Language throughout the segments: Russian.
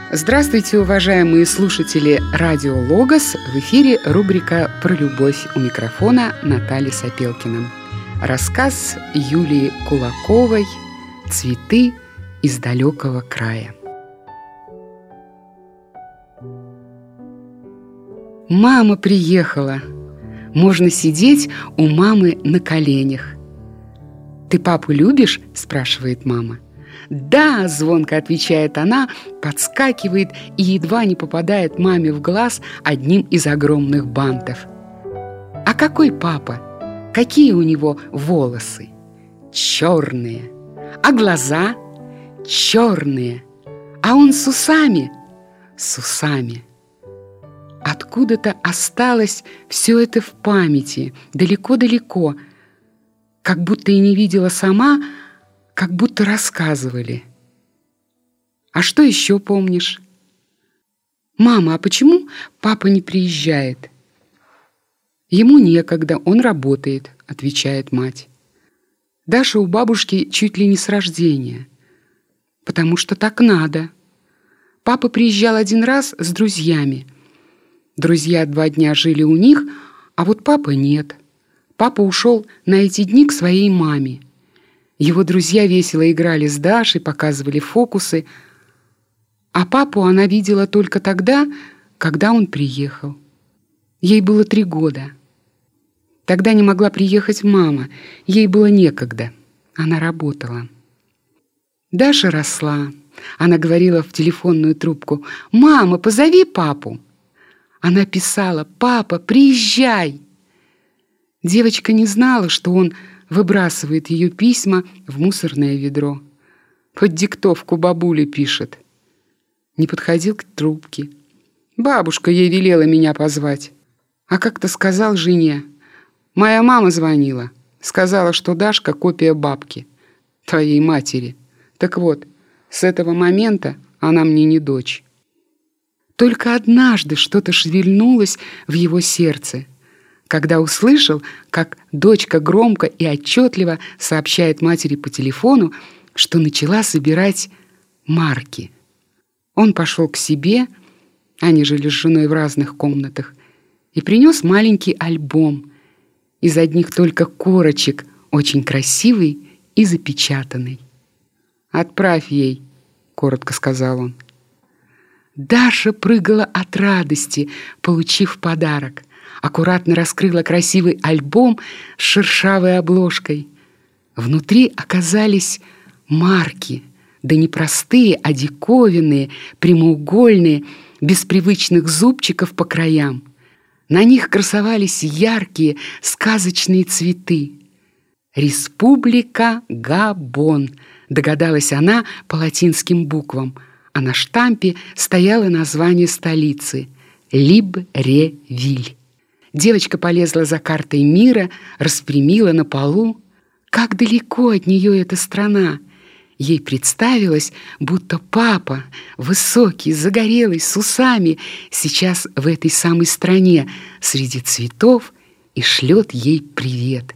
Здравствуйте, уважаемые слушатели Радио Логос. В эфире рубрика «Про любовь», у микрофона Наталья Сапелкина. Рассказ Юлии Кулаковой «Цветы из далекого края». Мама приехала. Можно сидеть у мамы на коленях. «Ты папу любишь?» – спрашивает мама. «Да!» – звонко отвечает она, подскакивает и едва не попадает маме в глаз одним из огромных бантов. «А какой папа? Какие у него волосы?» «Черные!» «А глаза?» «Черные!» «А он с усами?» «С усами!» Откуда-то осталось все это в памяти, далеко-далеко, как будто и не видела сама, как будто рассказывали. «А что еще помнишь?» «Мама, а почему папа не приезжает?» «Ему некогда, он работает», — отвечает мать. «Даша у бабушки чуть ли не с рождения, потому что так надо. Папа приезжал один раз с друзьями. Друзья 2 дня жили у них, а вот папа нет. Папа ушел на эти дни к своей маме. Его друзья весело играли с Дашей, показывали фокусы, а папу она видела только тогда, когда он приехал. Ей было 3 года. Тогда не могла приехать мама, ей было некогда, она работала. Даша росла, она говорила в телефонную трубку: «Мама, позови папу!» Она писала: «Папа, приезжай!» Девочка не знала, что он выбрасывает ее письма в мусорное ведро. Под диктовку бабуля пишет. Не подходил к трубке. Бабушка ей велела меня позвать. А как-то сказал жене: «Моя мама звонила. Сказала, что Дашка копия бабки, твоей матери. Так вот, с этого момента она мне не дочь». Только однажды что-то шевельнулось в его сердце, когда услышал, как дочка громко и отчетливо сообщает матери по телефону, что начала собирать марки. Он пошел к себе, они жили с женой в разных комнатах, и принес маленький альбом из одних только корочек, очень красивый и запечатанный. «Отправь ей», — коротко сказал он. Даша прыгала от радости, получив подарок. Аккуратно раскрыла красивый альбом с шершавой обложкой. Внутри оказались марки, да не простые, а диковинные, прямоугольные, без привычных зубчиков по краям. На них красовались яркие, сказочные цветы. «Республика Габон», догадалась она по латинским буквам, а на штампе стояло название столицы — Либревиль. Девочка полезла за картой мира, распрямила на полу. Как далеко от нее эта страна! Ей представилось, будто папа, высокий, загорелый, с усами, сейчас в этой самой стране, среди цветов, и шлет ей привет.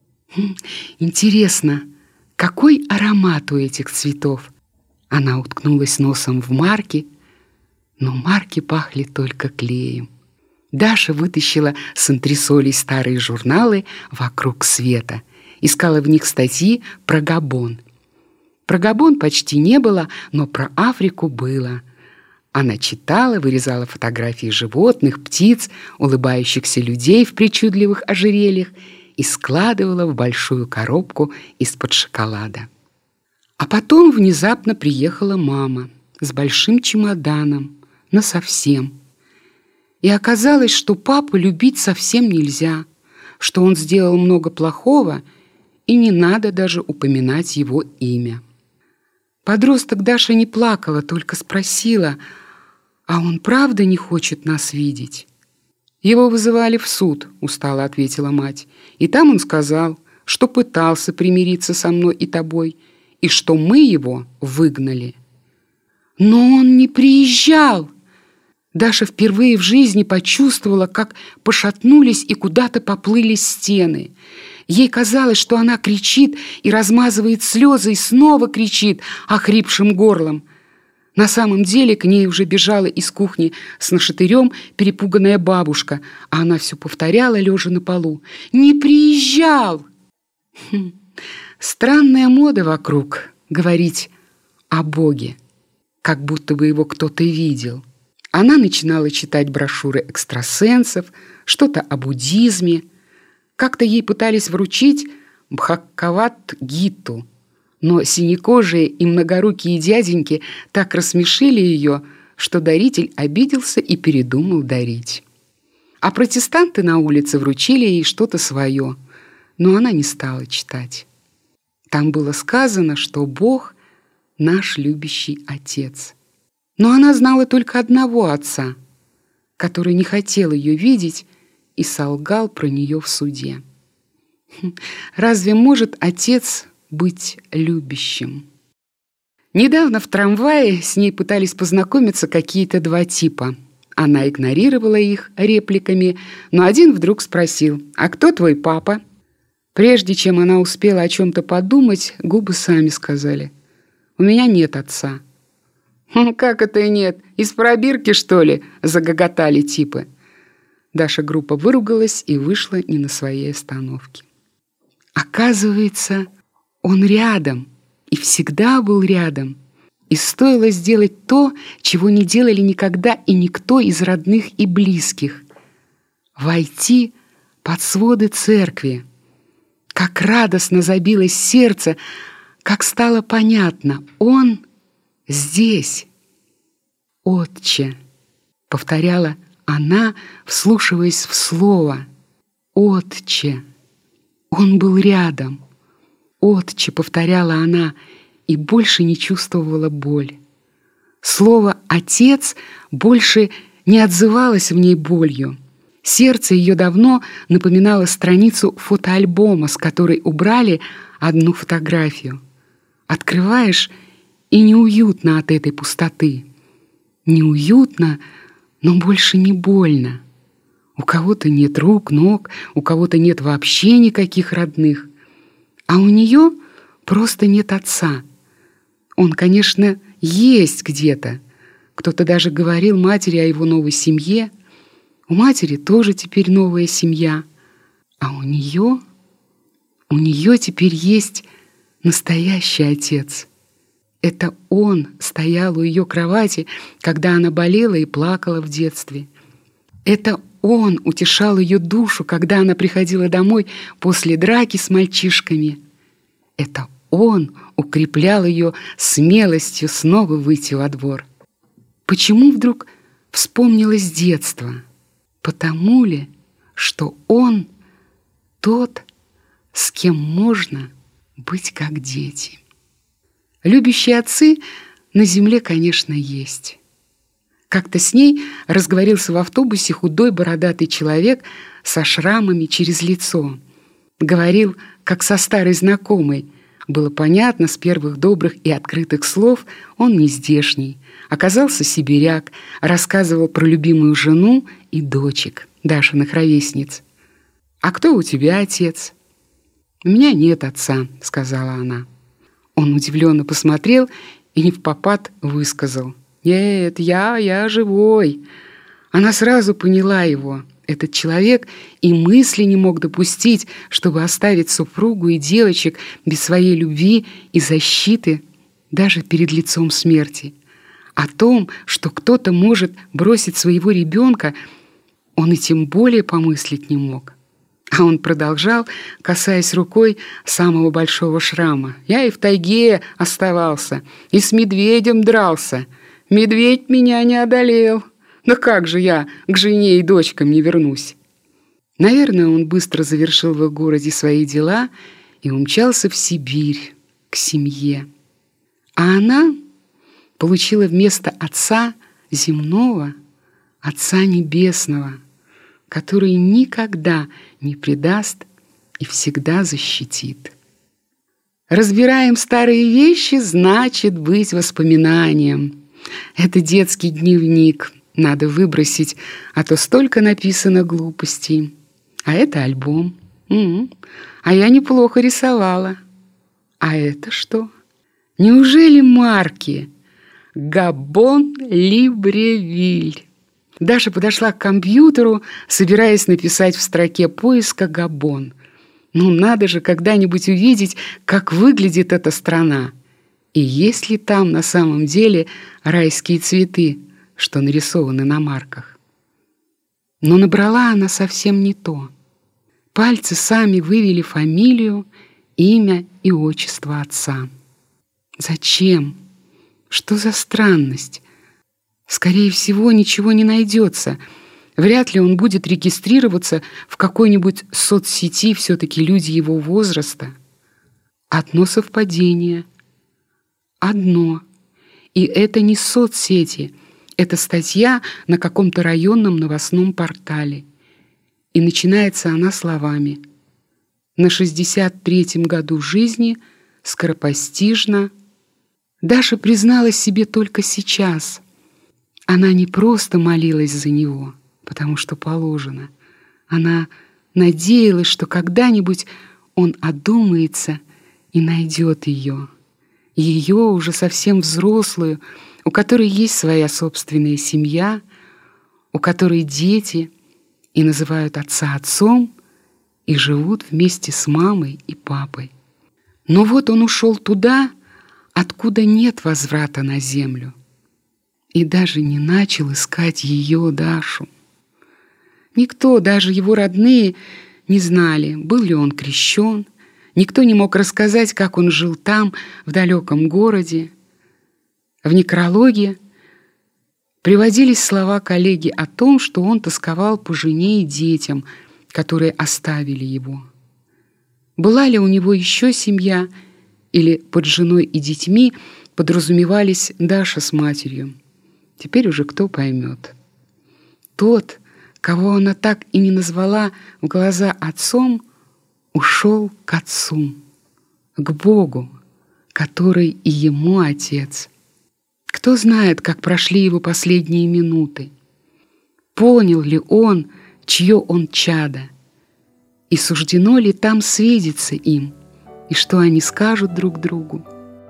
Интересно, какой аромат у этих цветов? Она уткнулась носом в марки, но марки пахли только клеем. Даша вытащила с антресолей старые журналы «Вокруг света», искала в них статьи про Габон. Про Габон почти не было, но про Африку было. Она читала, вырезала фотографии животных, птиц, улыбающихся людей в причудливых ожерельях и складывала в большую коробку из-под шоколада. А потом внезапно приехала мама с большим чемоданом насовсем. И оказалось, что папу любить совсем нельзя, что он сделал много плохого, и не надо даже упоминать его имя. Подросток Даша не плакала, только спросила: «А он правда не хочет нас видеть?» «Его вызывали в суд», — устало ответила мать. «И там он сказал, что пытался примириться со мной и тобой, и что мы его выгнали». «Но он не приезжал!» Даша впервые в жизни почувствовала, как пошатнулись и куда-то поплыли стены. Ей казалось, что она кричит и размазывает слезы, и снова кричит охрипшим горлом. На самом деле к ней уже бежала из кухни с нашатырем перепуганная бабушка, а она все повторяла, лежа на полу: «Не приезжал!» Странная мода вокруг говорить о Боге, как будто бы его кто-то видел. Она начинала читать брошюры экстрасенсов, что-то о буддизме. Как-то ей пытались вручить Бхагавад-гиту, но синекожие и многорукие дяденьки так рассмешили ее, что даритель обиделся и передумал дарить. А протестанты на улице вручили ей что-то свое, но она не стала читать. Там было сказано, что Бог — наш любящий Отец. Но она знала только одного Отца, который не хотел ее видеть и солгал про нее в суде. Разве может Отец быть любящим? Недавно в трамвае с ней пытались познакомиться какие-то два типа. Она игнорировала их репликами, но один вдруг спросил: «А кто твой папа?» Прежде чем она успела о чем-то подумать, губы сами сказали: «У меня нет отца». «Как это нет? Из пробирки, что ли?» — загоготали типы. Даша грубо выругалась и вышла не на своей остановке. Оказывается, он рядом и всегда был рядом. И стоило сделать то, чего не делали никогда и никто из родных и близких — войти под своды церкви. Как радостно забилось сердце, как стало понятно — он здесь. «Отче», — повторяла она, вслушиваясь в слово. «Отче». Он был рядом. «Отче», — повторяла она, и больше не чувствовала боль. Слово «отец» больше не отзывалось в ней болью. Сердце ее давно напоминало страницу фотоальбома, с которой убрали одну фотографию. Открываешь, и неуютно от этой пустоты. Неуютно, но больше не больно. У кого-то нет рук, ног, у кого-то нет вообще никаких родных. А у нее просто нет отца. Он, конечно, есть где-то. Кто-то даже говорил матери о его новой семье. У матери тоже теперь новая семья. А у нее теперь есть настоящий отец. Это он стоял у ее кровати, когда она болела и плакала в детстве. Это он утешал ее душу, когда она приходила домой после драки с мальчишками. Это он укреплял ее смелостью снова выйти во двор. Почему вдруг вспомнилось детство? Потому ли, что он тот, с кем можно быть как дети? Любящие отцы на земле, конечно, есть. Как-то с ней разговорился в автобусе худой бородатый человек со шрамами через лицо. Говорил, как со старой знакомой. Было понятно с первых добрых и открытых слов, он не здешний. Оказался сибиряк, рассказывал про любимую жену и дочек, Дашиных ровесниц. «А кто у тебя отец?» «У меня нет отца», — сказала она. Он удивленно посмотрел и невпопад высказал: «Нет, я живой». Она сразу поняла его. Этот человек и мысли не мог допустить, чтобы оставить супругу и девочек без своей любви и защиты даже перед лицом смерти. О том, что кто-то может бросить своего ребенка, он и тем более помыслить не мог. А он продолжал, касаясь рукой самого большого шрама: «Я и в тайге оставался, и с медведем дрался. Медведь меня не одолел. Да как же я к жене и дочкам не вернусь?» Наверное, он быстро завершил в их городе свои дела и умчался в Сибирь, к семье. А она получила вместо отца земного Отца Небесного, который никогда не предаст и всегда защитит. Разбираем старые вещи, значит быть воспоминанием. Это детский дневник, надо выбросить, а то столько написано глупостей. А это альбом. А я неплохо рисовала. А это что? Неужели марки? Габон-Либревиль. Даша подошла к компьютеру, собираясь написать в строке поиска «Габон». Ну, надо же когда-нибудь увидеть, как выглядит эта страна. И есть ли там на самом деле райские цветы, что нарисованы на марках. Но набрала она совсем не то. Пальцы сами вывели фамилию, имя и отчество отца. Зачем? Что за странность? Скорее всего, ничего не найдется. Вряд ли он будет регистрироваться в какой-нибудь соцсети, все-таки люди его возраста. Одно совпадение. Одно. И это не соцсети. Это статья на каком-то районном новостном портале. И начинается она словами: «На 63-м году жизни скоропостижно». Даша призналась себе только сейчас. Она не просто молилась за него, потому что положено. Она надеялась, что когда-нибудь он одумается и найдет ее. Ее, уже совсем взрослую, у которой есть своя собственная семья, у которой дети, и называют отца отцом, и живут вместе с мамой и папой. Но вот он ушел туда, откуда нет возврата на землю, и даже не начал искать ее, Дашу. Никто, даже его родные, не знали, был ли он крещен. Никто не мог рассказать, как он жил там, в далеком городе. В некрологе приводились слова коллеги о том, что он тосковал по жене и детям, которые оставили его. Была ли у него еще семья, или под женой и детьми подразумевались Даша с матерью? Теперь уже кто поймет. Тот, кого она так и не назвала в глаза отцом, ушел к отцу, к Богу, который и ему отец. Кто знает, как прошли его последние минуты? Понял ли он, чье он чадо? И суждено ли там свидеться им? И что они скажут друг другу?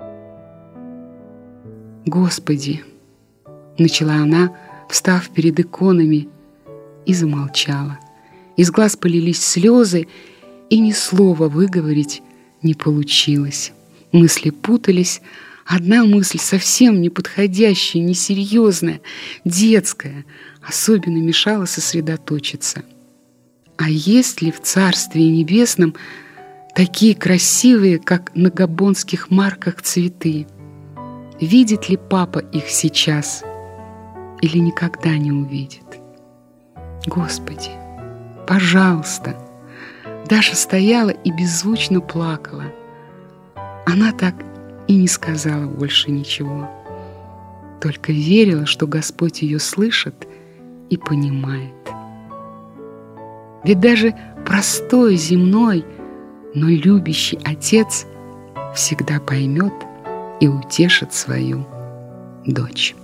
«Господи!» — начала она, встав перед иконами, и замолчала. Из глаз полились слезы, и ни слова выговорить не получилось. Мысли путались. Одна мысль совсем неподходящая, несерьезная, детская, особенно мешала сосредоточиться. А есть ли в Царстве Небесном такие красивые, как на габонских марках, цветы? Видит ли папа их сейчас или никогда не увидит? Господи, пожалуйста! Даша стояла и беззвучно плакала. Она так и не сказала больше ничего, только верила, что Господь ее слышит и понимает. Ведь даже простой, земной, но любящий Отец всегда поймет и утешит свою дочь.